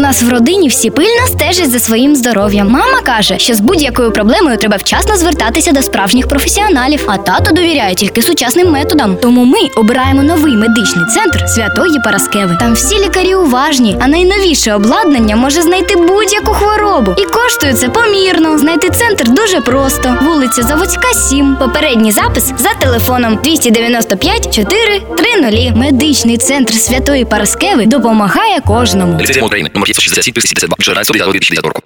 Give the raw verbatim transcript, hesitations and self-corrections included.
нас в родині всі пильно стежать за своїм здоров'ям. Мама каже, що з будь-якою проблемою треба вчасно звертатися до справжніх професіоналів, а тато довіряє тільки сучасним методам. Тому ми обираємо новий медичний центр Святої Параскеви. Там всі лікарі уважні, а найновіше обладнання може знайти будь-яку хворобу. І коштує це помірно. Знайти центр дуже просто. Вулиця Заводська, сім. Попередній запис за телефоном двісті дев'яносто п'ять чотири три нуль. Медичний центр Святої Параскеви допомагає кожному. Лицензия України, номер пятьсот шестьдесят семь сімдесят два. Бюджет двадцять два дві тисячі двадцять два року.